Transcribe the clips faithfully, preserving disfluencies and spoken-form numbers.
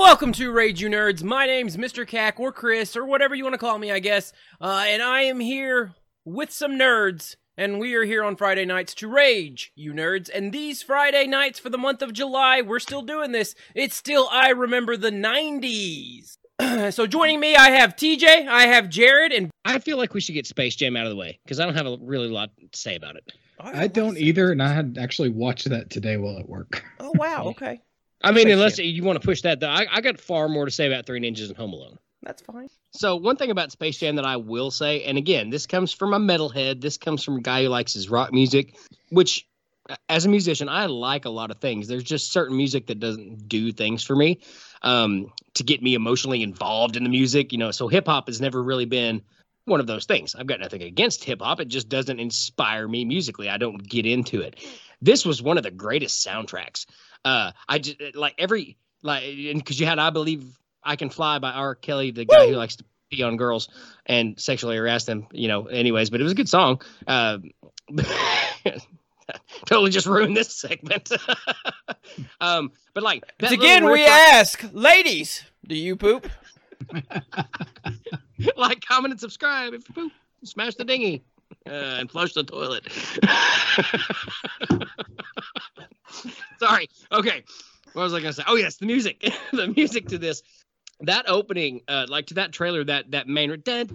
Welcome to Rage You Nerds. My name's Mister Cack, or Chris, or whatever you want to call me, I guess. Uh, and I am here with some nerds, and we are here on Friday nights to Rage You Nerds. And these Friday nights for the month of July, we're still doing this. It's still I Remember the nineties. So joining me, I have T J, I have Jared, and... I feel like we should get Space Jam out of the way, because I don't have a really lot to say about it. I, I don't either, and I had actually watched that today while at work. Oh, wow, okay. I mean, unless you want to push that, I, I got far more to say about Three Ninjas and Home Alone. That's fine. So one thing about Space Jam that I will say, and again, this comes from a metalhead. This comes from a guy who likes his rock music, which as a musician, I like a lot of things. There's just certain music that doesn't do things for me um, to get me emotionally involved in the music. You know, so hip hop has never really been one of those things. I've got nothing against hip hop. It just doesn't inspire me musically. I don't get into it. This was one of the greatest soundtracks. Uh, I just like every like because you had I Believe I Can Fly by R. Kelly, the guy Woo! Who likes to pee on girls and sexually harass them, you know. Anyways, but it was a good song. Uh, totally just ruined this segment. um, but like again, we ask, ladies, do you poop? Like, comment, and subscribe if you poop. Smash the dinghy uh, and flush the toilet. Sorry. Okay. What was I going to say? Oh, yes, the music. The music to this. That opening, uh, like to that trailer, that that main...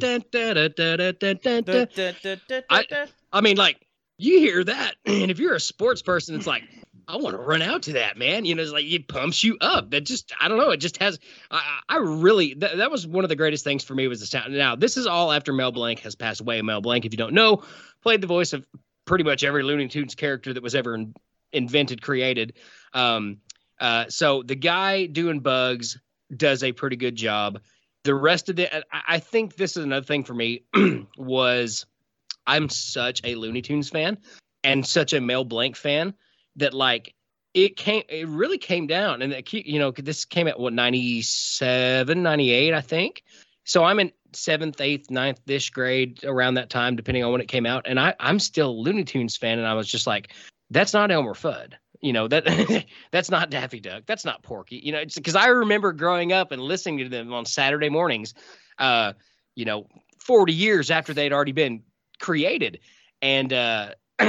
I, I mean, like, you hear that, and if you're a sports person, it's like, I want to run out to that, man. You know, it's like, it pumps you up. That just, I don't know, it just has... I, I really... Th- that was one of the greatest things for me was the sound. Now, this is all after Mel Blanc has passed away. Mel Blanc, if you don't know, played the voice of pretty much every Looney Tunes character that was ever in, invented, created. Um, uh, so the guy doing Bugs does a pretty good job. The rest of the, I, I think this is another thing for me was I'm such a Looney Tunes fan and such a Mel Blanc fan that like it came, it really came down and it, you know, this came at what, ninety-seven, ninety-eight, I think. So I'm in seventh, eighth, ninth-ish grade around that time, depending on when it came out. And I, I'm still a Looney Tunes fan. And I was just like, that's not Elmer Fudd. You know, that that's not Daffy Duck. That's not Porky. You know, it's because I remember growing up and listening to them on Saturday mornings, uh, you know, forty years after they'd already been created. And uh,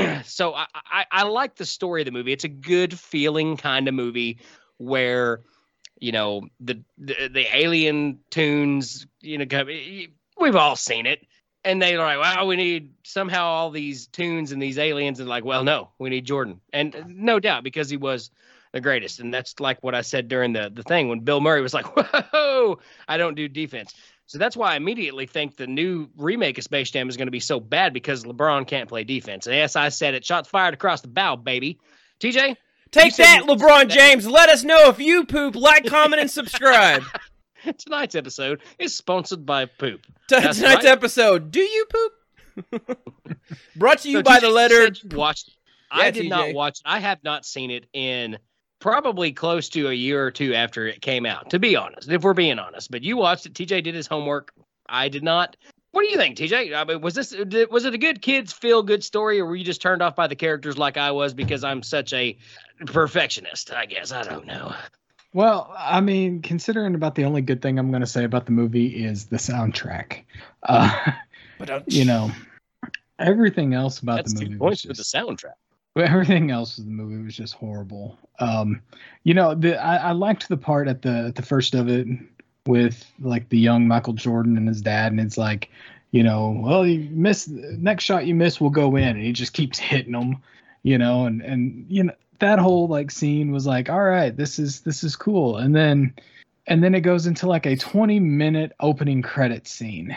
so I, I, I like the story of the movie. It's a good feeling kind of movie where, you know, the, the, the alien tunes, you know, we've all seen it. And they're like, well, we need somehow all these tunes and these aliens. And like, well, no, we need Jordan. And no doubt, because he was the greatest. And that's like what I said during the, the thing when Bill Murray was like, whoa, I don't do defense. So that's why I immediately think the new remake of Space Jam is going to be so bad because LeBron can't play defense. And yes, I said it. Shots fired across the bow, baby. T J? Take that, LeBron James. Let us know if you poop. Like, comment, and subscribe. Tonight's episode is sponsored by poop. T- tonight's right. episode, do you poop? Brought to you so by T J the letter. Watched. Yeah, I did T J. Not watch it. I have not seen it in probably close to a year or two after it came out, to be honest, if we're being honest. But you watched it. T J did his homework. I did not. What do you think, T J? I mean, was this was it a good kids feel good story, or were you just turned off by the characters like I was because I'm such a perfectionist? I guess I don't know. Well, I mean, considering about the only good thing I'm going to say about the movie is the soundtrack. Uh, but you know, everything else about That's the movie two points was just, for the soundtrack. Everything else of the movie was just horrible. Um, you know, the I, I liked the part at the at the first of it with like the young Michael Jordan and his dad, and it's like, you know, well, you miss next shot you miss will go in, and he just keeps hitting them, you know, and and you know. That whole like scene was like, all right, this is this is cool, and then and then it goes into like a twenty minute opening credit scene.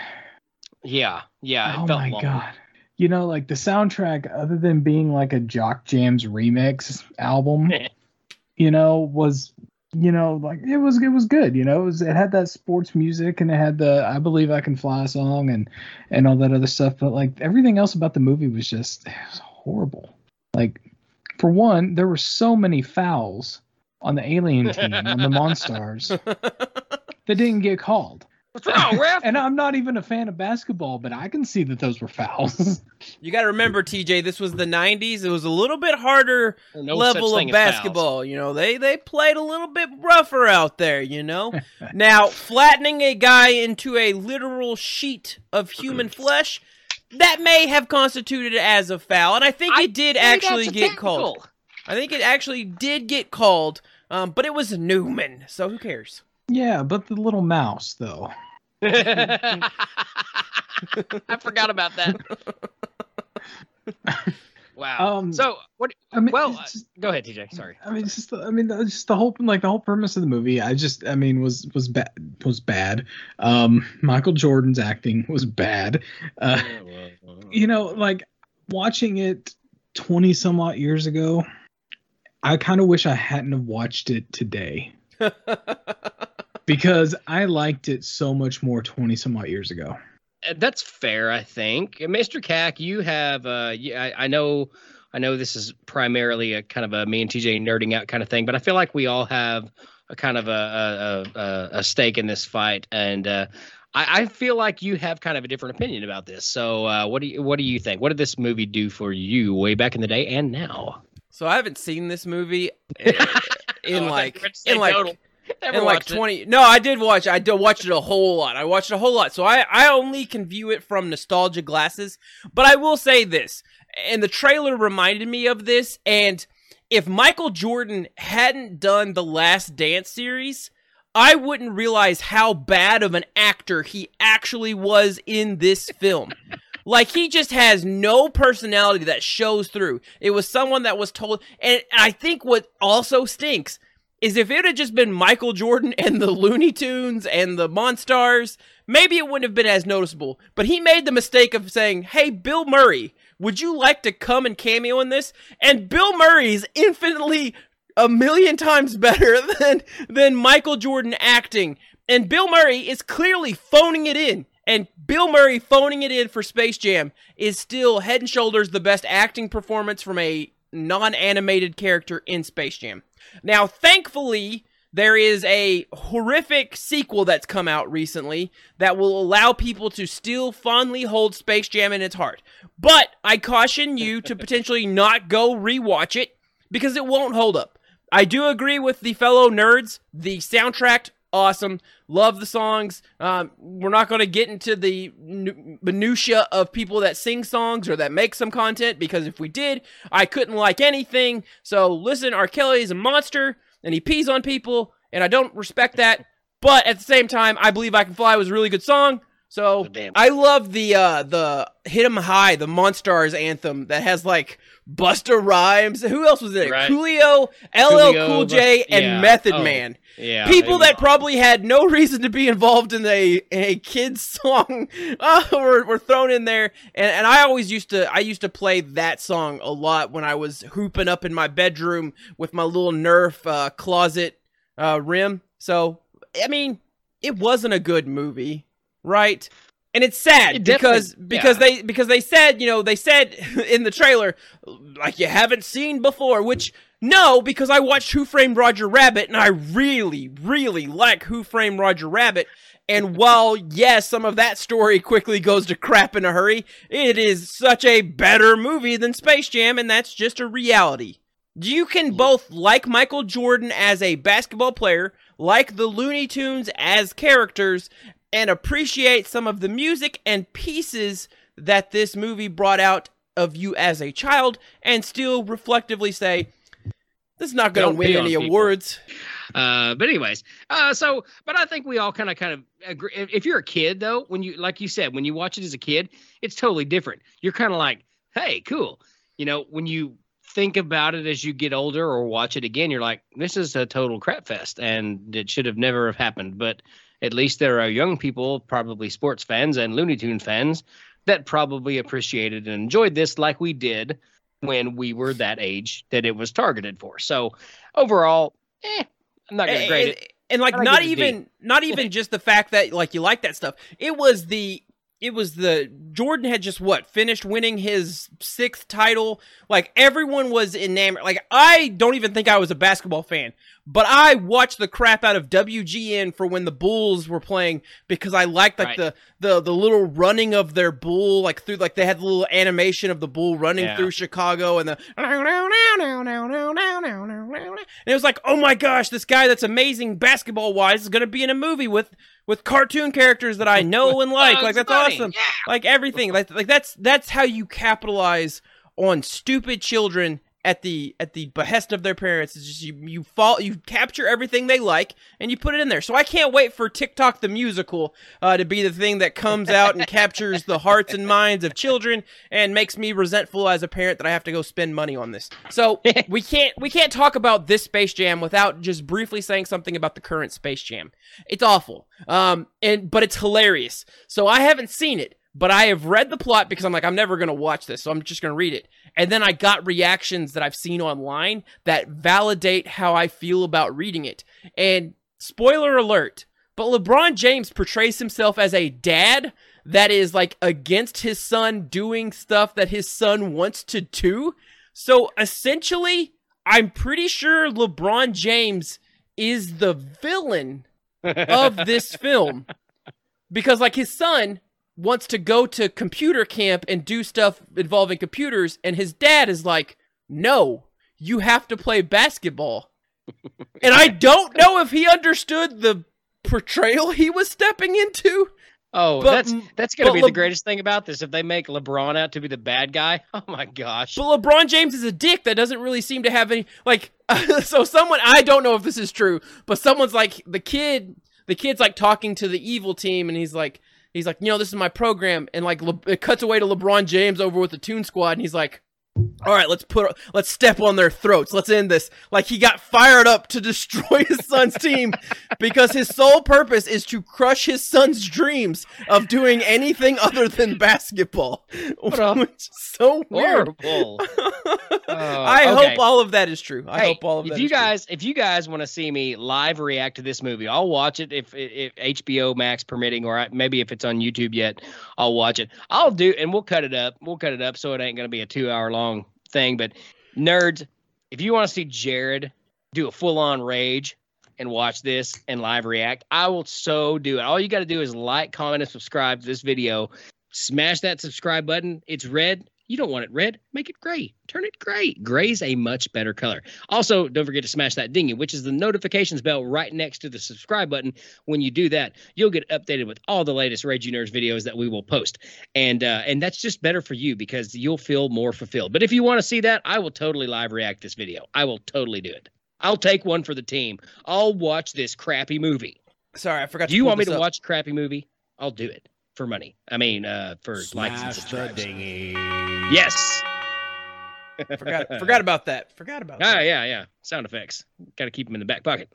Yeah, yeah. It oh felt my long. god, you know, like the soundtrack, other than being like a Jock Jams remix album, you know, was you know like it was it was good. You know, it was it had that sports music and it had the I Believe I Can Fly song and and all that other stuff, but like everything else about the movie was just it was horrible. Like. For one, there were so many fouls on the alien team, on the Monstars, that didn't get called. What's wrong, ref? And I'm not even a fan of basketball, but I can see that those were fouls. You got to remember, T J, this was the nineties. It was a little bit harder no level of basketball. You know, they they played a little bit rougher out there, you know. Now, flattening a guy into a literal sheet of human flesh, that may have constituted as a foul, and I think I it did think actually that's a get technical. called. I think it actually did get called, um, but it was Newman, so who cares? Yeah, but the little mouse, though. I forgot about that. Wow. Um, so what? I mean, well, it's just- uh, go ahead, T J. Sorry. I mean, it's just, I mean, it's just the whole, like the whole premise of the movie. I just, I mean, was was bad. Was bad. Um, Michael Jordan's acting was bad. Uh, you know, like watching it twenty some odd years ago, I kind of wish I hadn't have watched it today. Because I liked it so much more twenty some odd years ago. That's fair, I think. Mister Cack, you have, uh, yeah, I, I know, I know this is primarily a kind of a me and T J nerding out kind of thing, but I feel like we all have a kind of a a, a, a stake in this fight, and uh, I, I feel like you have kind of a different opinion about this. So, uh, what do you what do you think? What did this movie do for you way back in the day and now? So I haven't seen this movie in, in Oh, like that's a in like. total. Never in like watched it. twenty no I did watch I did watch it a whole lot I watched it a whole lot so I I only can view it from nostalgia glasses, but I will say this, and the trailer reminded me of this, and if Michael Jordan hadn't done the Last Dance series, I wouldn't realize how bad of an actor he actually was in this film. Like, he just has no personality that shows through. It was someone that was told, and I think what also stinks is if it had just been Michael Jordan and the Looney Tunes and the Monstars, maybe it wouldn't have been as noticeable. But he made the mistake of saying, hey, Bill Murray, would you like to come and cameo in this? And Bill Murray is infinitely a million times better than, than Michael Jordan acting. And Bill Murray is clearly phoning it in. And Bill Murray phoning it in for Space Jam is still head and shoulders the best acting performance from a non-animated character in Space Jam. Now, thankfully, there is a horrific sequel that's come out recently that will allow people to still fondly hold Space Jam in its heart. But I caution you to potentially not go rewatch it because it won't hold up. I do agree with the fellow nerds. The soundtrack, awesome. Love the songs. Um, we're not going to get into the minutia of people that sing songs or that make some content, because if we did, I couldn't like anything. So listen, R. Kelly is a monster and he pees on people, and I don't respect that. But at the same time, I Believe I Can Fly was a really good song. So Oh, I love the uh, the Hit 'em High, the Monstars anthem that has like Busta Rhymes. Who else was in it? Right. Coolio, L L Coolio, Cool J, and yeah. Method Oh, Man. Yeah, People it was that probably had no reason to be involved in a a kid's song uh, were, were thrown in there, and and I always used to I used to play that song a lot when I was hooping up in my bedroom with my little Nerf uh, closet uh, rim. So I mean, it wasn't a good movie, right? And it's sad It because definitely- because yeah. they because they said, you know, they said in the trailer, like, you haven't seen before, which no, because I watched Who Framed Roger Rabbit, and I really, really like Who Framed Roger Rabbit. And while, yes, some of that story quickly goes to crap in a hurry, it is such a better movie than Space Jam, and that's just a reality. You can both like Michael Jordan as a basketball player, like the Looney Tunes as characters, and appreciate some of the music and pieces that this movie brought out of you as a child, and still reflectively say, this is not going to Don't win pee on any people. awards. Uh, but anyways, uh, so, but I think we all kind of, kind of agree. If, if you're a kid though, when you, like you said, when you watch it as a kid, it's totally different. You're kind of like, hey, cool. You know, when you think about it as you get older or watch it again, you're like, this is a total crap fest, and it should have never have happened. But at least there are young people, probably sports fans and Looney Tune fans, that probably appreciated and enjoyed this like we did when we were that age that it was targeted for. So overall, eh, I'm not going to And, grade and, it. and, like, I not give it a even, not even just the fact that, like, you like that stuff. It was the it was the Jordan had just what finished winning his sixth title. Like everyone was enamored. Like I don't even think I was a basketball fan, but I watched the crap out of W G N for when the Bulls were playing because I liked like right. the the the little running of their bull, like through like they had the little animation of the bull running yeah. through Chicago and the and it was like, oh my gosh, this guy that's amazing basketball wise is gonna be in a movie with. with cartoon characters that I know and like. Like, that's funny. Awesome. Yeah. Like, everything. Like, like that's that's how you capitalize on stupid children at the at the behest of their parents. It's just you you fall you capture everything they like and you put it in there. So I can't wait for TikTok the musical uh, to be the thing that comes out and captures the hearts and minds of children and makes me resentful as a parent that I have to go spend money on this. So we can't we can't talk about this Space Jam without just briefly saying something about the current Space Jam. It's awful. Um and but it's hilarious. So I haven't seen it. But I have read the plot because I'm like, I'm never going to watch this, so I'm just going to read it. And then I got reactions that I've seen online that validate how I feel about reading it. And spoiler alert, but LeBron James portrays himself as a dad that is like against his son doing stuff that his son wants to do. So essentially, I'm pretty sure LeBron James is the villain of this film. Because like his son wants to go to computer camp and do stuff involving computers, and his dad is like, no, you have to play basketball. And I don't know if he understood the portrayal he was stepping into. Oh, but, that's that's going to be Le- the greatest thing about this, if they make LeBron out to be the bad guy. Oh, my gosh. But LeBron James is a dick that doesn't really seem to have any, like, so someone, I don't know if this is true, but someone's like, the kid, the kid's like talking to the evil team, and he's like, He's like, you know, this is my program, and like Le- it cuts away to LeBron James over with the Toon Squad, and he's like, all right, let's put, let's step on their throats, let's end this. Like he got fired up to destroy his son's team because his sole purpose is to crush his son's dreams of doing anything other than basketball. Which is so horrible. uh, I okay. hope all of that is true. I hey, hope all of that. If you is guys, true. if you guys want to see me live react to this movie, I'll watch it if, if H B O Max permitting, or maybe if it's on YouTube yet, I'll watch it. I'll do, and we'll cut it up. We'll cut it up so it ain't gonna be a two-hour long thing. But nerds, if you want to see Jared do a full-on rage and watch this and live react, I will so do it. All you got to do is like, comment, and subscribe to this video. Smash that subscribe button. It's red. You don't want it red. Make it gray. Turn it gray. Gray's a much better color. Also, don't forget to smash that dingy, which is the notifications bell right next to the subscribe button. When you do that, you'll get updated with all the latest Rage You Nerds videos that we will post. And uh, and that's just better for you because you'll feel more fulfilled. But if you want to see that, I will totally live react this video. I will totally do it. I'll take one for the team. I'll watch this crappy movie. Sorry, I forgot to Do you want me to up. watch a crappy movie? I'll do it. For money. I mean, uh, for likes and subscribes. Yes. forgot forgot about that. Forgot about ah, that. Yeah, yeah. Sound effects. Got to keep them in the back pocket.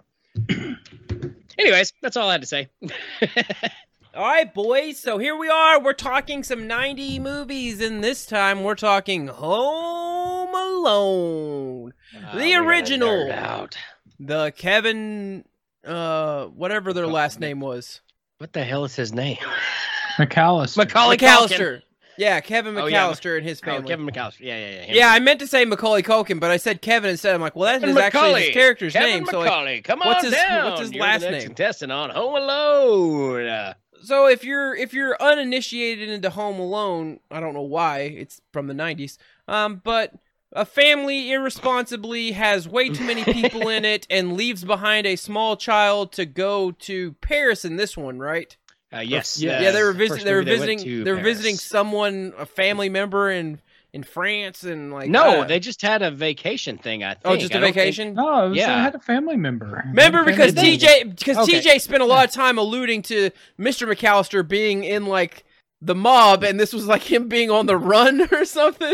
Anyways, that's all I had to say. All right, boys. So here we are. We're talking some nineties movies, and this time we're talking Home Alone. Wow, the original. Out. The Kevin, uh, whatever their last name was. What the hell is his name? McAllister. Macaulay McAllister. Yeah, Kevin McAllister oh, yeah. and his family. Oh, Kevin McAllister. Yeah, yeah, yeah. Him. Yeah, I meant to say Macaulay Culkin, but I said Kevin instead. I'm like, well, that is actually his character's Kevin name. Macaulay. So like, come on what's his, down. What's his You're last the next name? Contestant on Home Alone. So if you're if you're uninitiated into Home Alone, I don't know why, it's from the nineties. Um, but a family irresponsibly has way too many people in it and leaves behind a small child to go to Paris in this one, right? Uh, yes. Yeah, uh, yeah. They were visiting. They were visiting. They, they were visiting someone, a family member in in France, and like no, they just had a vacation thing. I think. Oh, just a vacation. Think... No, it was, yeah, I had a family member. Remember, because T J, because okay. T J spent a lot of time alluding to Mister McAllister being in like the mob, and this was like him being on the run or something.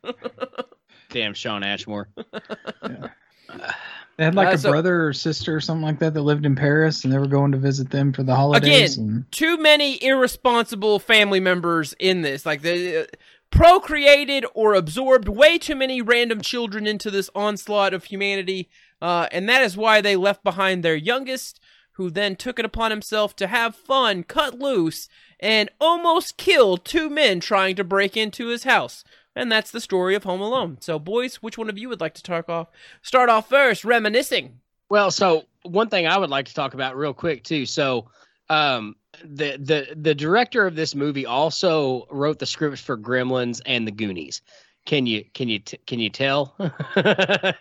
Damn, Sean Ashmore. Yeah. They had like uh, a so, brother or sister or something like that that lived in Paris, and they were going to visit them for the holidays. Again, and... too many irresponsible family members in this. Like they uh, procreated or absorbed way too many random children into this onslaught of humanity, uh, and that is why they left behind their youngest, who then took it upon himself to have fun, cut loose, and almost kill two men trying to break into his house. And that's the story of Home Alone. So, boys, which one of you would like to talk off? Start off first, reminiscing. Well, so one thing I would like to talk about real quick too. So, um, the the the director of this movie also wrote the scripts for Gremlins and The Goonies. Can you can you t- can you tell? I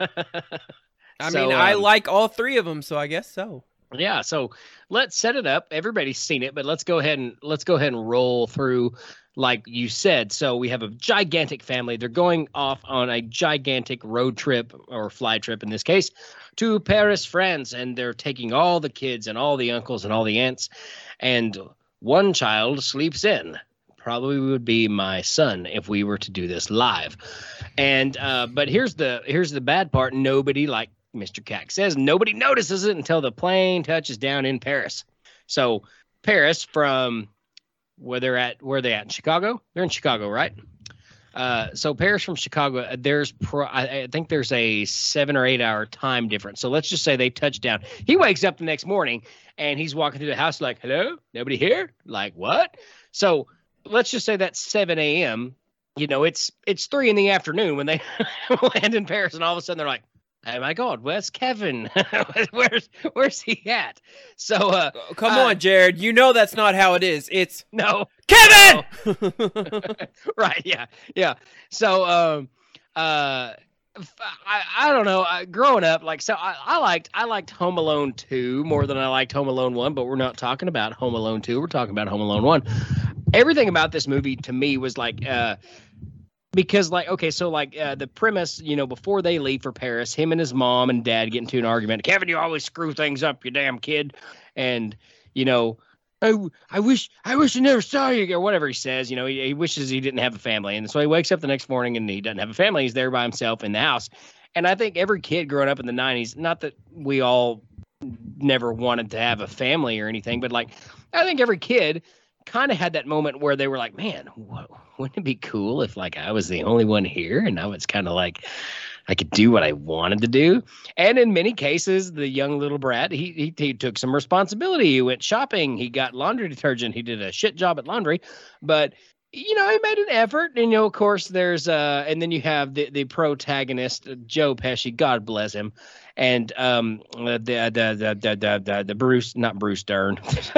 so, mean, I um, like all three of them, so I guess so. Yeah, so let's set it up. Everybody's seen it, but let's go ahead and let's go ahead and roll through like you said. So we have a gigantic family. They're going off on a gigantic road trip or fly trip in this case to Paris, France, and they're taking all the kids and all the uncles and all the aunts, and one child sleeps in. Probably would be my son if we were to do this live. And uh, but here's the here's the bad part. Nobody, like Mister Cack says, nobody notices it until the plane touches down in Paris. So Paris, from where they're at, where they at in Chicago? They're in Chicago, right? Uh, so Paris from Chicago, there's pro, I, I think there's a seven or eight hour time difference. So let's just say they touch down. He wakes up the next morning and he's walking through the house like, hello, nobody here? Like what? So let's just say that's seven a.m. You know, it's it's three in the afternoon when they land in Paris, and all of a sudden they're like, oh my God, where's Kevin? where's where's he at? So uh, oh, come uh, on, Jared. You know that's not how it is. It's no Kevin. no. Right? Yeah, yeah. So um, uh, I I don't know. I, growing up, like so, I, I liked I liked Home Alone two more than I liked Home Alone one. But we're not talking about Home Alone two. We're talking about Home Alone one. Everything about this movie to me was like. Uh, Because, like, okay, so, like, uh, the premise, you know, before they leave for Paris, him and his mom and dad get into an argument. Kevin, you always screw things up, you damn kid. And, you know, I, I wish I wish I never saw you, or whatever he says. You know, he, he wishes he didn't have a family. And so he wakes up the next morning and he doesn't have a family. He's there by himself in the house. And I think every kid growing up in the nineties, not that we all never wanted to have a family or anything, but, like, I think every kid kind of had that moment where they were like, man, wh- wouldn't it be cool if like I was the only one here and I was kind of like I could do what I wanted to do. And in many cases, the young little brat, he, he he took some responsibility. He went shopping. He got laundry detergent. He did a shit job at laundry, but you know, he made an effort. And, you know, of course, there's uh, and then you have the, the protagonist, Joe Pesci, God bless him. And um, the, the, the, the, the, the, the Bruce, not Bruce Dern.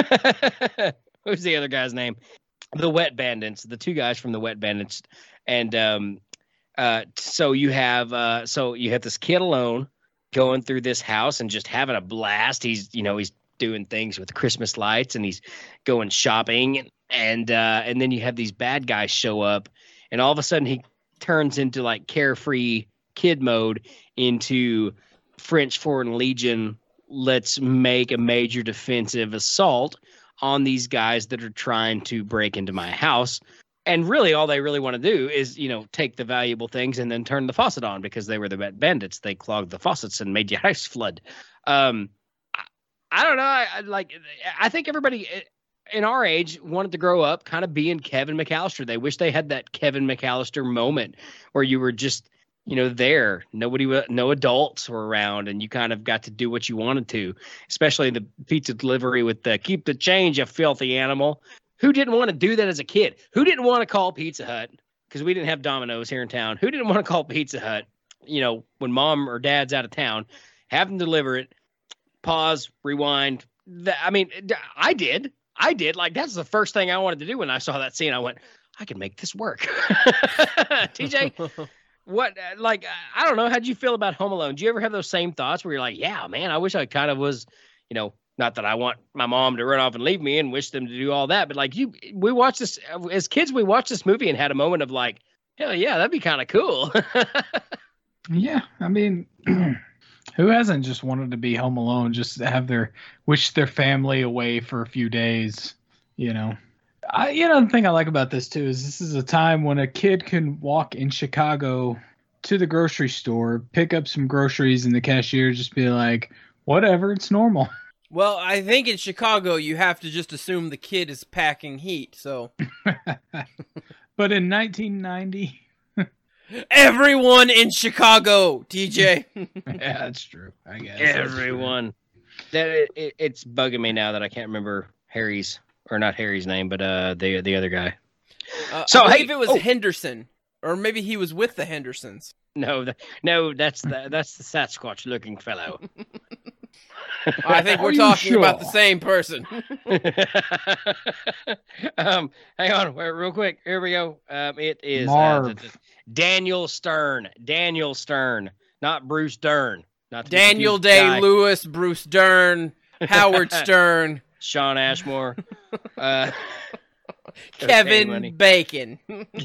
Who's the other guy's name? The Wet Bandits, the two guys from the Wet Bandits. And um, uh, so you have uh, so you have this kid alone going through this house and just having a blast. He's, you know, he's doing things with Christmas lights and he's going shopping. And uh, and then you have these bad guys show up, and all of a sudden he turns into like carefree kid mode into French Foreign Legion. Let's make a major defensive assault on these guys that are trying to break into my house. And really all they really want to do is, you know, take the valuable things and then turn the faucet on because they were the Wet Bandits. They clogged the faucets and made your house flood. Um, I, I don't know. I, I like, I think everybody in our age wanted to grow up kind of being Kevin McAllister. They wish they had that Kevin McAllister moment where you were just, you know, there, nobody, no adults were around and you kind of got to do what you wanted to, especially the pizza delivery with the keep the change, you filthy animal. Who didn't want to do that as a kid? Who didn't want to call Pizza Hut? Because we didn't have Domino's here in town. Who didn't want to call Pizza Hut, you know, when mom or dad's out of town, have them deliver it, pause, rewind. I mean, I did. I did. Like, that's the first thing I wanted to do when I saw that scene. I went, I can make this work. T J, what, like, I don't know. How'd you feel about Home Alone? Do you ever have those same thoughts where you're like, yeah, man, I wish I kind of was, you know, not that I want my mom to run off and leave me and wish them to do all that, but like you, we watched this as kids, we watched this movie and had a moment of like, hell yeah, that'd be kind of cool. Yeah. I mean, who hasn't just wanted to be home alone, just to have their, wish their family away for a few days, you know? I, you know, the thing I like about this too is this is a time when a kid can walk in Chicago to the grocery store, pick up some groceries, and the cashier just be like, whatever, it's normal. Well, I think in Chicago you have to just assume the kid is packing heat, so. But in nineteen ninety, everyone in Chicago, T J. Yeah, that's true. I guess everyone. That it, it, it's bugging me now that I can't remember Harry's or not Harry's name, but uh, the the other guy. Uh, so I believe hey, it was oh. Henderson, or maybe he was with the Hendersons. No, the, no, that's the that's the Sasquatch looking fellow. I think we're talking sure? about the same person. um, hang on, wait, real quick. Here we go. Um, it is uh, the, the, Daniel Stern. Daniel Stern, not Bruce Dern. Not Daniel Day-Lewis, Bruce Dern, Howard Stern, Sean Ashmore, uh, Kevin Bacon.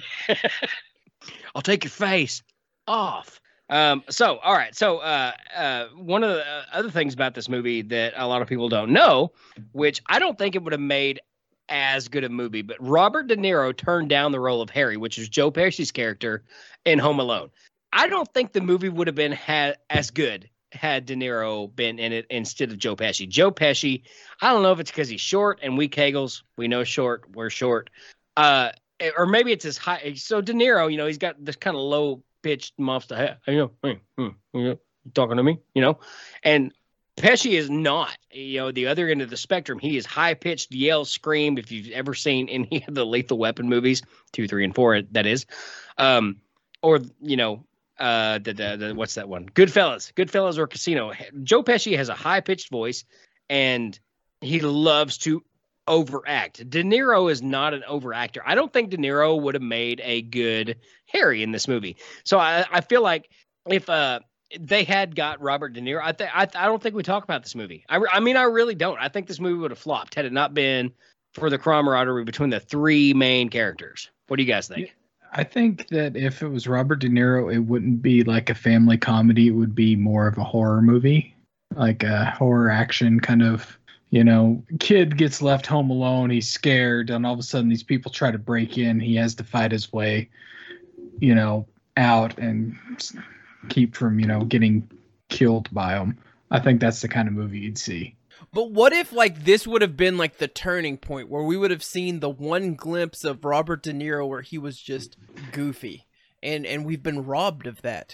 I'll take your face off. Um, so, all right. So, uh, uh, one of the other things about this movie that a lot of people don't know, which I don't think it would have made as good a movie, but Robert De Niro turned down the role of Harry, which is Joe Pesci's character in Home Alone. I don't think the movie would have been ha- as good had De Niro been in it instead of Joe Pesci. Joe Pesci, I don't know if it's because he's short and we Kegels. We know short, we're short. Uh, or maybe it's his high. So De Niro, you know, he's got this kind of low pitched monster. Hey, you know, hey, hmm, you know, talking to me, you know, and Pesci is not, you know, the other end of the spectrum. He is high pitched, yell, scream. If you've ever seen any of the Lethal Weapon movies, two, three, and four, that is, um, or you know, uh, the, the, the what's that one? Goodfellas, Goodfellas or Casino. Joe Pesci has a high pitched voice, and he loves to overact. De Niro is not an overactor. I don't think De Niro would have made a good Harry in this movie. So I, I feel like if uh they had got Robert De Niro, I think I, I don't think we talk about this movie. I, re- I mean, I really don't. I think this movie would have flopped had it not been for the camaraderie between the three main characters. What do you guys think? I think that if it was Robert De Niro, it wouldn't be like a family comedy. It would be more of a horror movie, like a horror action kind of. You know, kid gets left home alone. He's scared, and all of a sudden, these people try to break in. He has to fight his way, you know, out and keep from, you know, getting killed by them. I think that's the kind of movie you'd see. But what if, like, this would have been, like, the turning point where we would have seen the one glimpse of Robert De Niro where he was just goofy, and and we've been robbed of that.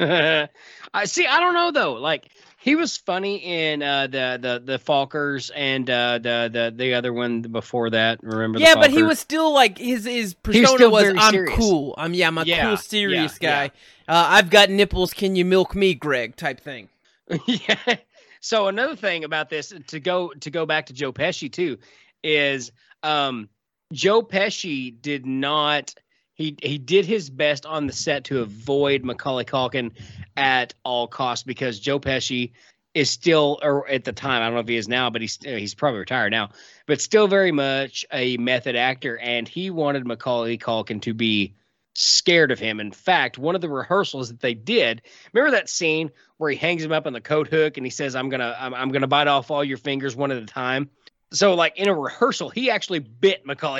I see. I don't know though. Like he was funny in uh, the the the Falkers and uh, the the the other one before that. Remember? Yeah, the but he was still like his his persona was, was I'm serious. cool. I'm yeah, I'm a yeah, cool serious yeah, guy. Yeah. Uh, I've got nipples. Can you milk me, Greg? Type thing. Yeah. So another thing about this to go to go back to Joe Pesci too is um, Joe Pesci did not. He he did his best on the set to avoid Macaulay Culkin at all costs because Joe Pesci is still, or at the time, I don't know if he is now, but he's he's probably retired now, but still very much a method actor, and he wanted Macaulay Culkin to be scared of him. In fact, one of the rehearsals that they did, remember that scene where he hangs him up on the coat hook and he says, "I'm gonna I'm, I'm gonna bite off all your fingers one at a time." So, like, in a rehearsal, he actually bit Macaulay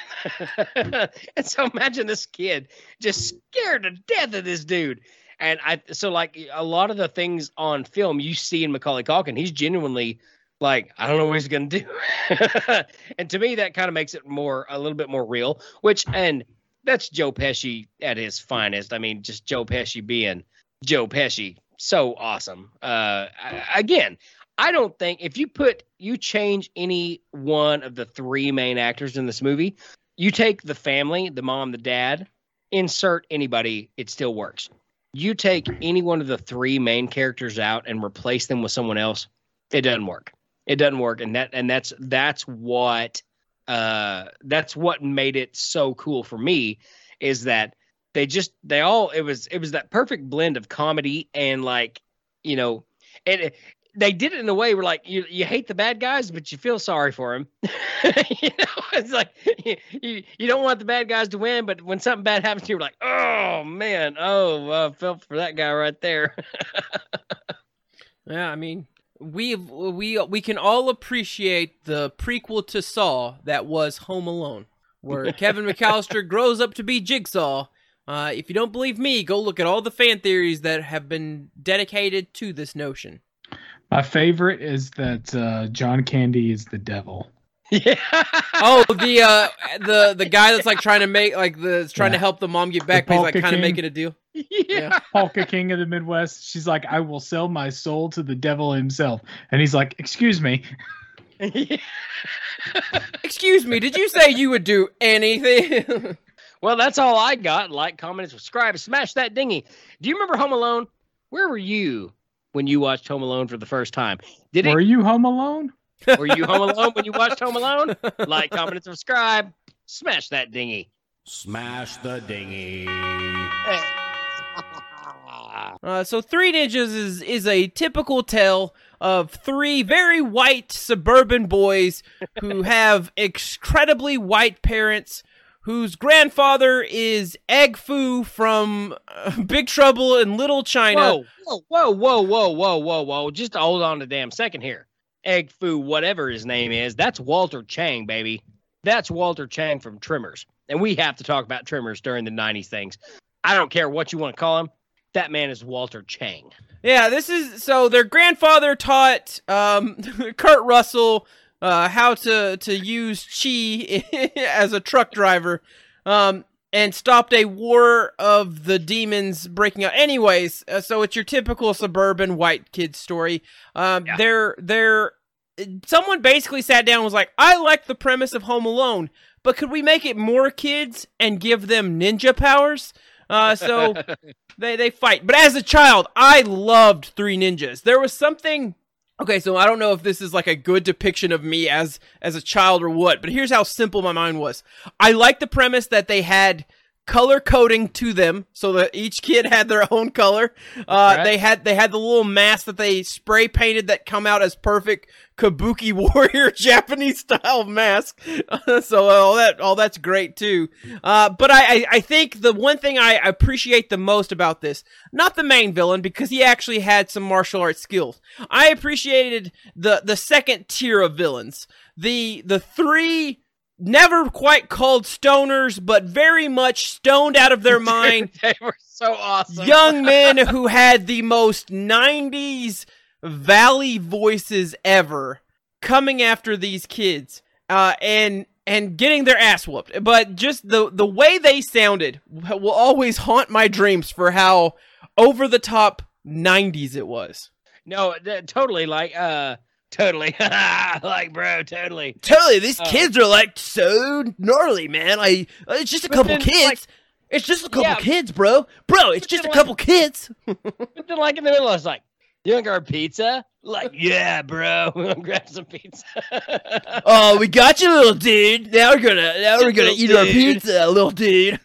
Culkin. And so imagine this kid just scared to death of this dude. And I, so, like, a lot of the things on film you see in Macaulay Culkin, he's genuinely, like, I don't know what he's going to do. And to me, that kind of makes it more, a little bit more real, which, and that's Joe Pesci at his finest. I mean, just Joe Pesci being Joe Pesci. So awesome. Uh, I, again, I don't think if you put you change any one of the three main actors in this movie, you take the family, the mom, the dad, insert anybody, it still works. You take any one of the three main characters out and replace them with someone else, it doesn't work. It doesn't work, and that and that's that's what uh, that's what made it so cool for me is that they just they all it was it was that perfect blend of comedy and like you know and. It, They did it in a way where, like, you you hate the bad guys, but you feel sorry for them. You know, it's like you, you you don't want the bad guys to win, but when something bad happens to you, you're like, oh man, oh, I felt for that guy right there. Yeah, I mean, we we we can all appreciate the prequel to Saw that was Home Alone, where Kevin McAllister grows up to be Jigsaw. Uh, if you don't believe me, go look at all the fan theories that have been dedicated to this notion. My favorite is that uh, John Candy is the devil. Yeah. Oh, the uh, the the guy that's like trying to make like the trying yeah. to help the mom get back, but he's like kind of making a deal. Yeah. yeah. Polka King of the Midwest. She's like, I will sell my soul to the devil himself, and he's like, excuse me. Excuse me, did you say you would do anything? Well, that's all I got. Like, comment, and subscribe. Smash that dingy. Do you remember Home Alone? Where were you when you watched Home Alone for the first time? Did Were it, you home alone? Were you home alone when you watched Home Alone? Like, comment, and subscribe. Smash that dingy. Smash the dingy. Uh, so Three Ninjas is, is a typical tale of three very white suburban boys who have incredibly white parents whose grandfather is Egg Foo from uh, Big Trouble in Little China. Whoa, whoa, whoa, whoa, whoa, whoa, whoa. Just hold on a damn second here. Egg Foo, whatever his name is, that's Walter Chang, baby. That's Walter Chang from Tremors. And we have to talk about Tremors during the nineties things. I don't care what you want to call him. That man is Walter Chang. Yeah, this is, so their grandfather taught um, Kurt Russell uh, how to, to use chi as a truck driver um, and stopped a war of the demons breaking out. Anyways, uh, so it's your typical suburban white kid story. Um, Yeah. They're, they're, someone basically sat down and was like, I like the premise of Home Alone, but could we make it more kids and give them ninja powers? Uh, so they, they fight. But as a child, I loved Three Ninjas. There was something... Okay, so I don't know if this is like a good depiction of me as, as a child or what, but here's how simple my mind was. I liked the premise that they had color coding to them so that each kid had their own color. Uh, Right. they had, they had the little mask that they spray painted that come out as perfect Kabuki warrior Japanese style mask. So all that, all that's great too. Uh, but I, I, I think the one thing I appreciate the most about this, not the main villain because he actually had some martial arts skills. I appreciated the, the second tier of villains. The, the three never quite called stoners, but very much stoned out of their mind. They were so awesome. Young men who had the most nineties valley voices ever coming after these kids uh, and and getting their ass whooped. But just the, the way they sounded will always haunt my dreams for how over the top nineties it was. No, th- totally. Like, uh, totally. Like, bro, totally. Totally, these Uh, kids are like so gnarly, man. I it's just a But couple then, kids. like- it's just a couple Yeah. kids, bro. Bro, it's But just a then, like- couple kids. But then, like, in the middle, I was like, you want our pizza? Like, yeah, bro. We'll grab some pizza. Oh, we got you, little dude. Now we're gonna now we're gonna Little eat our dude. pizza, little dude.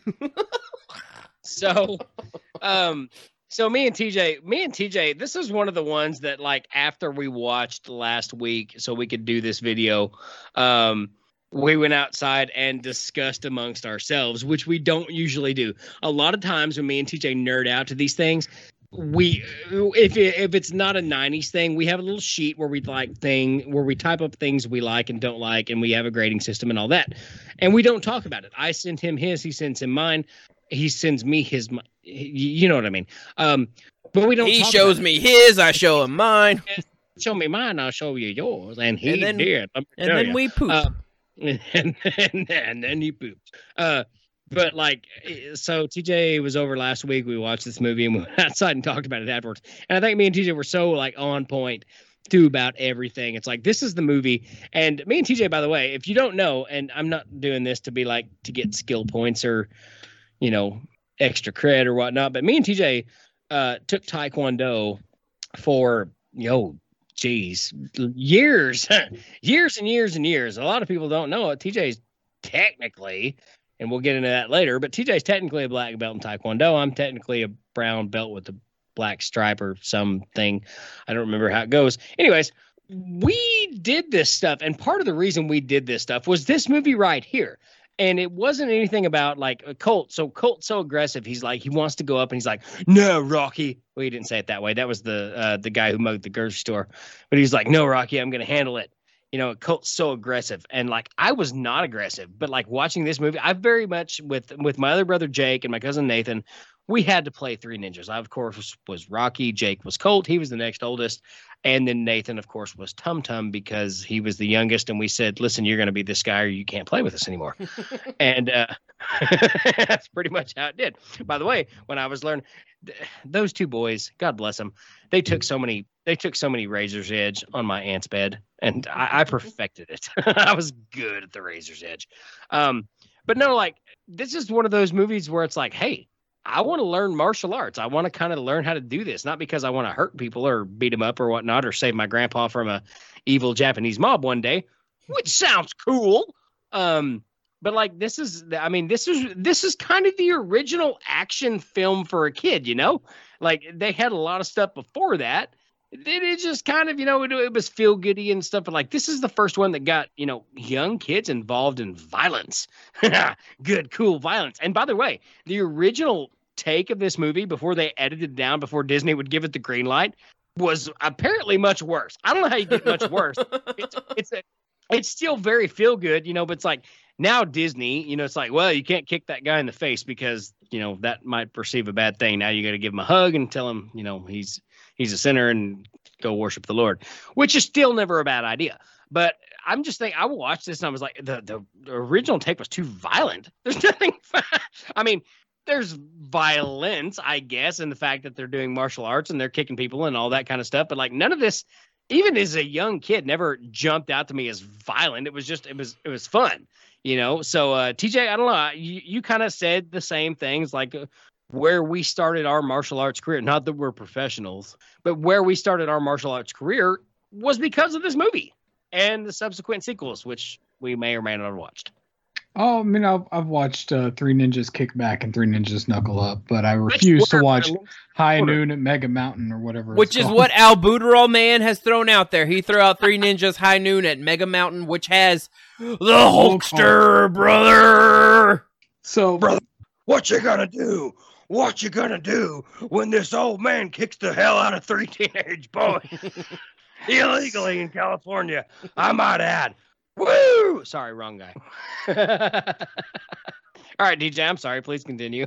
So, um, so me and T J, me and T J, this is one of the ones that, like, after we watched last week, so we could do this video, um, we went outside and discussed amongst ourselves, which we don't usually do. A lot of times when me and T J nerd out to these things, we, if it, if it's not a nineties thing, we have a little sheet where we like thing where we type up things we like and don't like, and we have a grading system and all that, and we don't talk about it. I send him his, he sends him mine. He sends me his, mi- you know what I mean? Um, but we don't. He talk shows about me his, I show him mine, it. Show me mine, I'll show you yours, and he And then- did. Let me and tell then ya. we poop. Uh, and, and, and then he pooped. Uh, but like, so T J was over last week. We watched this movie and we went outside and talked about it afterwards. And I think me and T J were so like on point too about everything. It's like, this is the movie. And me and T J, by the way, if you don't know, and I'm not doing this to be like to get skill points or, you know, extra cred or whatnot, but me and T J uh, took Taekwondo for, yo, geez, years, years and years and years. A lot of people don't know it. T J's technically, and we'll get into that later, but T J's technically a black belt in Taekwondo. I'm technically a brown belt with a black stripe or something. I don't remember how it goes. Anyways, we did this stuff, and part of the reason we did this stuff was this movie right here. And it wasn't anything about like a Colt. So Colt's so aggressive. He's like, he wants to go up and he's like, no, Rocky. Well, he didn't say it that way. That was the uh, the guy who mugged the grocery store. But he's like, no, Rocky, I'm going to handle it. You know, Colt's so aggressive. And like, I was not aggressive, but like watching this movie, I very much with, with my other brother, Jake, and my cousin, Nathan, we had to play Three Ninjas. I, of course, was, was Rocky. Jake was Colt. He was the next oldest. And then Nathan, of course, was Tum Tum because he was the youngest. And we said, listen, you're going to be this guy or you can't play with us anymore. and uh, that's pretty much how it did. By the way, when I was learning, those two boys, God bless them, they took so many, they took so many Razor's Edge on my aunt's bed. And I, I perfected it. I was good at the Razor's Edge. Um, but no, like, this is one of those movies where it's like, hey, I want to learn martial arts. I want to kind of learn how to do this, not because I want to hurt people or beat them up or whatnot, or save my grandpa from a evil Japanese mob one day, which sounds cool. Um, but like, this is, I mean, this is, this is kind of the original action film for a kid, you know, like they had a lot of stuff before that. It, it just kind of, you know, it, it was feel goody and stuff. But like, this is the first one that got, you know, young kids involved in violence. Good, cool violence. And by the way, the original take of this movie before they edited it down, before Disney would give it the green light, was apparently much worse. I don't know how you get much worse. It's it's a, it's still very feel good, you know, but it's like now Disney, you know, it's like, well, you can't kick that guy in the face because, you know, that might perceive a bad thing. Now you got to give him a hug and tell him, you know, he's he's a sinner and go worship the Lord, which is still never a bad idea. But I'm just thinking, I watched this and I was like, the, the, the original take was too violent. There's nothing. I mean, there's violence, I guess, in the fact that they're doing martial arts and they're kicking people and all that kind of stuff. But like none of this, even as a young kid, never jumped out to me as violent. It was just, it was, it was fun, you know? So uh, T J, I don't know. You, you kind of said the same things, like uh, where we started our martial arts career. Not that we're professionals, but where we started our martial arts career was because of this movie and the subsequent sequels, which we may or may not have watched. Oh, I mean, I've, I've watched uh, Three Ninjas Kick Back and Three Ninjas Knuckle Up, but I refuse to watch High Noon at Mega Mountain or whatever. Which is what Albuterol Man has thrown out there. He threw out Three Ninjas High Noon at Mega Mountain, which has the Hulkster, brother. So, brother, what you gonna do? What you gonna do when this old man kicks the hell out of three teenage boys illegally in California? I might add. Woo! Sorry, wrong guy. All right, D J, I'm sorry. Please continue.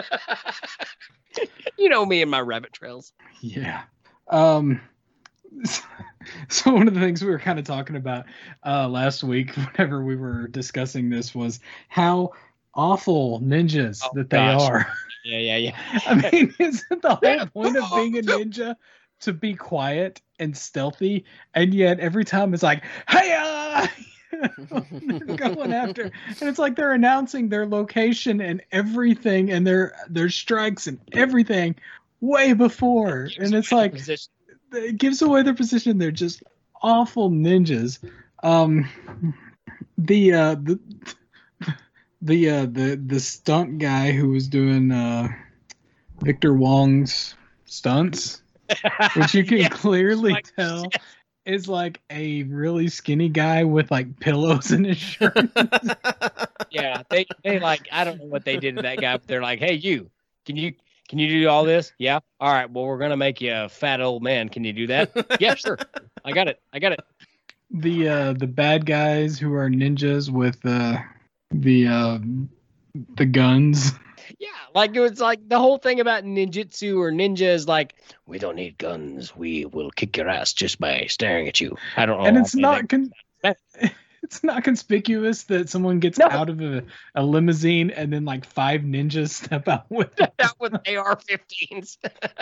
You know me and my rabbit trails. Yeah. Um. So one of the things we were kind of talking about uh, last week, whenever we were discussing this, was how awful ninjas oh, that they gosh. are. Yeah, yeah, yeah. I mean, isn't the whole point of being a ninja to be quiet and stealthy? And yet every time it's like, hey, they're going after, and it's like they're announcing their location and everything, and their their strikes and everything way before, and it's like position. It gives away their position. They're just awful ninjas. Um, the uh, the the uh, the the stunt guy who was doing uh, Victor Wong's stunts, which you can yes, clearly like, tell. Yes. Is like a really skinny guy with like pillows in his shirt. Yeah, they they like I don't know what they did to that guy, but they're like, hey, you, can you can you do all this? Yeah, all right. Well, we're gonna make you a fat old man. Can you do that? Yeah, sure. I got it. I got it. The uh, the bad guys who are ninjas with uh, the uh, the guns. Yeah, like it was like the whole thing about ninjutsu or ninja is like, we don't need guns. We will kick your ass just by staring at you. I don't know. And it's not con- it's not conspicuous that someone gets no. out of a, a limousine and then like five ninjas step out with it. Out with A R fifteens.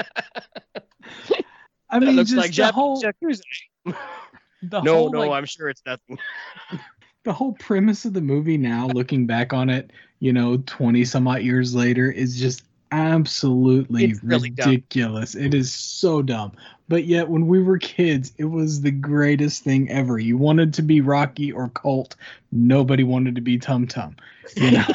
I mean, looks just like the whole the no, whole, no, like, I'm sure it's nothing. The whole premise of the movie now, looking back on it, you know, twenty some odd years later, is just absolutely really ridiculous. Dumb. It is so dumb. But yet, when we were kids, it was the greatest thing ever. You wanted to be Rocky or Colt. Nobody wanted to be Tum Tum. You know?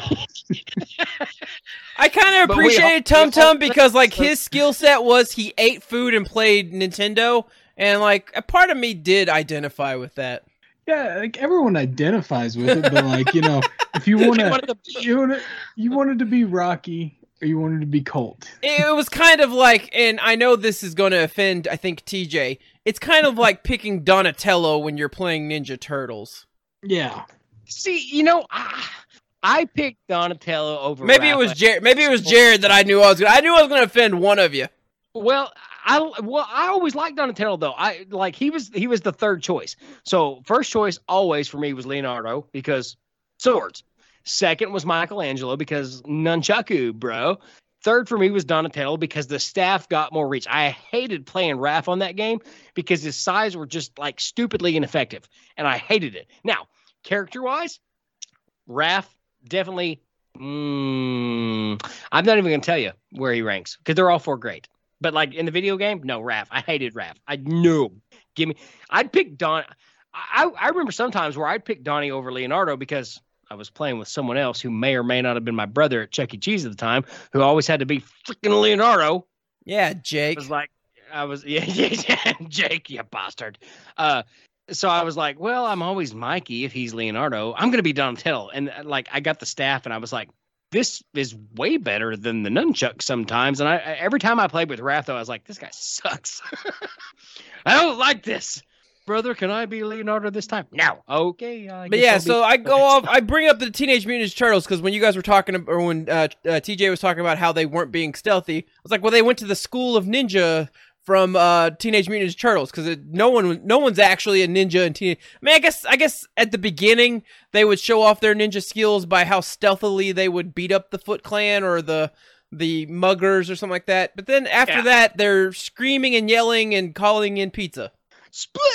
I kind of appreciated Tum Tum because, like, his skill set was he ate food and played Nintendo. And, like, a part of me did identify with that. Yeah, like everyone identifies with it, but like, you know, if you want to, you want to, you wanted to be Rocky or you wanted to be Colt. It was kind of like, and I know this is going to offend, I think, T J. It's kind of like picking Donatello when you're playing Ninja Turtles. Yeah. See, you know, I, I picked Donatello over. Maybe Raphael. it was Jared. Maybe it was Jared that I knew I was. Gonna, I knew I was going to offend one of you. Well, I well I always liked Donatello though. I like he was he was the third choice. So first choice always for me was Leonardo because swords. Second was Michelangelo because nunchaku, bro. Third for me was Donatello because the staff got more reach. I hated playing Raph on that game because his size were just like stupidly ineffective, and I hated it. Now, character-wise, Raph definitely. Mm, I'm not even going to tell you where he ranks because they're all four great. But like in the video game, no, Raph. I hated Raph. I knew. Give me. I'd pick Don. I I remember sometimes where I'd pick Donnie over Leonardo because I was playing with someone else who may or may not have been my brother at Chuck E. Cheese at the time, who always had to be freaking Leonardo. Yeah, Jake. I was like, I was, yeah, yeah, yeah, Jake, you bastard. Uh, so I was like, well, I'm always Mikey if he's Leonardo. I'm going to be Donatello. And like, I got the staff and I was like, this is way better than the nunchuck sometimes. And I, every time I played with Raph, though, I was like, this guy sucks. I don't like this. Brother, can I be Leonardo this time? No. Okay. I but yeah, so I go off. I bring up the Teenage Mutant Ninja Turtles because when you guys were talking, or when uh, uh, T J was talking about how they weren't being stealthy, I was like, well, they went to the school of ninja from uh, Teenage Mutant Ninja Turtles because no one, no one's actually a ninja in Teenage. I mean, I guess, I guess at the beginning they would show off their ninja skills by how stealthily they would beat up the Foot Clan or the the muggers or something like that. But then after yeah. that, they're screaming and yelling and calling in pizza. Splinter!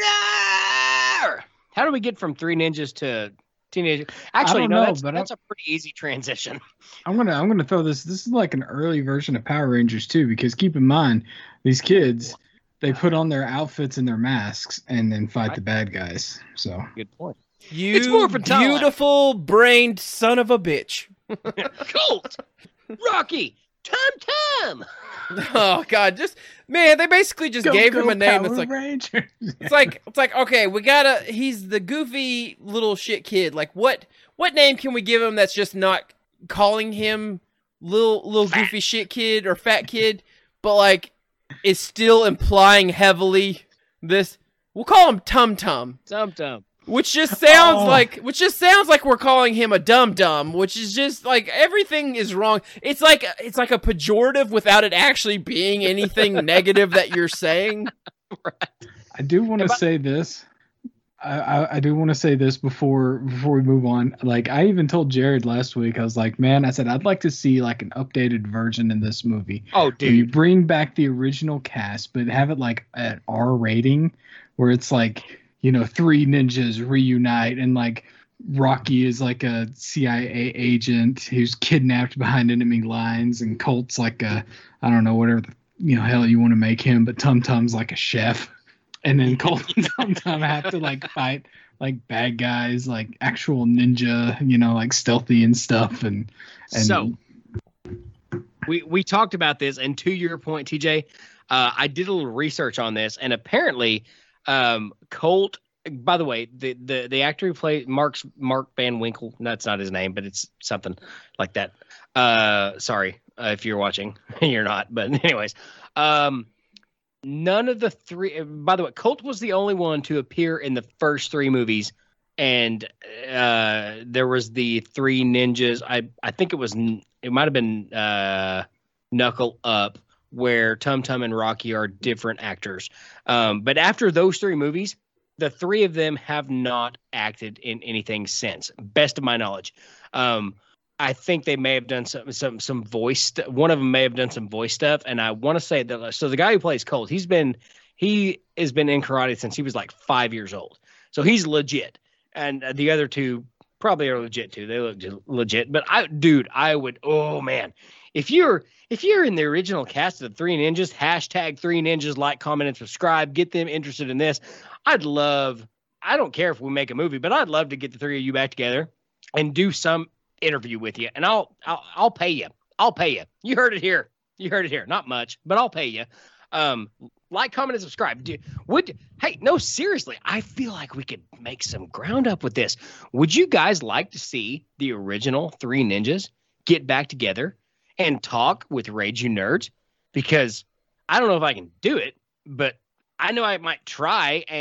How do we get from Three Ninjas to Teenage? Actually, I don't no, know, that's, but that's I, a pretty easy transition. I'm gonna I'm gonna throw this. This is like an early version of Power Rangers too, because keep in mind these kids they put on their outfits and their masks and then fight right. the bad guys. So good point. You it's more beautiful brained son of a bitch. Colt, Rocky, Tom Tom. Oh God! Just man, they basically just go, gave go him a name Power that's like Rangers. it's like it's like okay, we gotta. He's the goofy little shit kid. Like what? What name can we give him that's just not calling him little little fat. goofy shit kid or fat kid, but like is still implying heavily this? We'll call him Tum Tum. Tum Tum. Which just sounds oh. like, which just sounds like we're calling him a dum dum, which is just like everything is wrong. It's like it's like a pejorative without it actually being anything negative that you're saying. Right. I do want to say this. I, I, I do want to say this before before we move on. Like I even told Jared last week, I was like, man, I said I'd like to see like an updated version in this movie. Oh, dude, where you bring back the original cast, but have it like at R rating, where it's like. You know, three ninjas reunite and like Rocky is like a C I A agent who's kidnapped behind enemy lines and Colt's like a, I don't know, whatever, the, you know, hell you want to make him, but Tum Tum's like a chef. And then Colt and Tum Tum have to like fight like bad guys, like actual ninja, you know, like stealthy and stuff. And, and so we, we talked about this, and to your point, T J, uh, I did a little research on this, and apparently Um, Colt, by the way, the, the, the actor who played Mark's Mark Van Winkle, that's not his name, but it's something like that. Uh, sorry, uh, if you're watching, you're not, but anyways, um, none of the three, by the way, Colt was the only one to appear in the first three movies. And, uh, there was the three ninjas. I, I think it was, it might've been, uh, Knuckle Up, where Tum Tum and Rocky are different actors. Um, but after those three movies, the three of them have not acted in anything since, best of my knowledge. Um, I think they may have done some some some voice. St- one of them may have done some voice stuff, and I want to say that. So the guy who plays Colt, he's been he has been in karate since he was like five years old, so he's legit. And the other two probably are legit too. They look legit. But I, dude, I would. Oh man. If you're if you're in the original cast of the Three Ninjas, hashtag Three Ninjas, like, comment, and subscribe. Get them interested in this. I'd love. I don't care if we make a movie, but I'd love to get the three of you back together and do some interview with you. And I'll I'll I'll pay you. I'll pay you. You heard it here. You heard it here. Not much, but I'll pay you. Um, like, comment, and subscribe. Do, would hey no seriously? I feel like we could make some ground up with this. Would you guys like to see the original Three Ninjas get back together and talk with Rage You Nerds? Because I don't know if I can do it, but I know I might try, and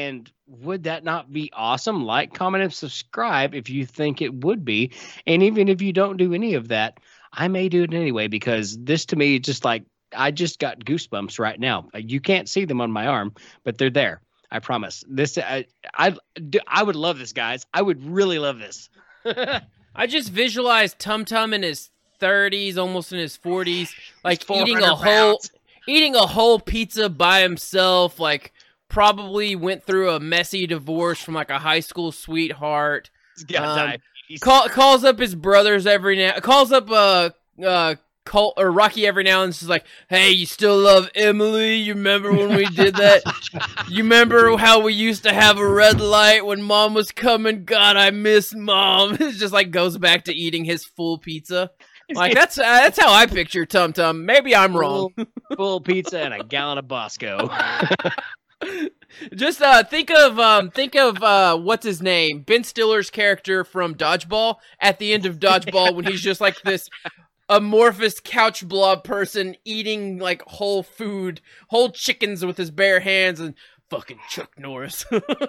would that not be awesome? Like, comment, and subscribe if you think it would be. And even if you don't do any of that, I may do it anyway, because this to me is just like, I just got goosebumps right now. You can't see them on my arm, but they're there. I promise. This, I, I, I would love this, guys. I would really love this. I just visualized Tum Tum in his thirties, almost in his forties, like eating a pounds. whole, eating a whole pizza by himself, like, probably went through a messy divorce from like a high school sweetheart. He's got Um, diabetes. Call, calls up his brothers every now. Calls up uh uh Colt or Rocky every now and then. She's like, "Hey, you still love Emily? You remember when we did that? You remember how we used to have a red light when Mom was coming? God, I miss Mom." It just like goes back to eating his full pizza. Like that's uh, that's how I picture Tum Tum. Maybe I'm wrong. Full, full pizza and a gallon of Bosco. Just uh, think of um, think of uh, what's his name, Ben Stiller's character from Dodgeball. At the end of Dodgeball, when he's just like this amorphous couch blob person eating like whole food, whole chickens with his bare hands, and fucking Chuck Norris.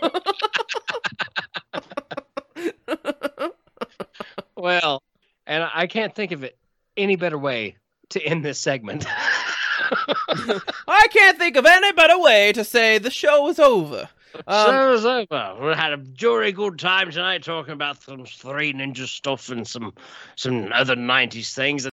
Well, and I can't think of it any better way to end this segment. I can't think of any better way to say the show is over. Um, Show's over. We had a jolly good time tonight talking about some Three Ninja stuff and some some other nineties things.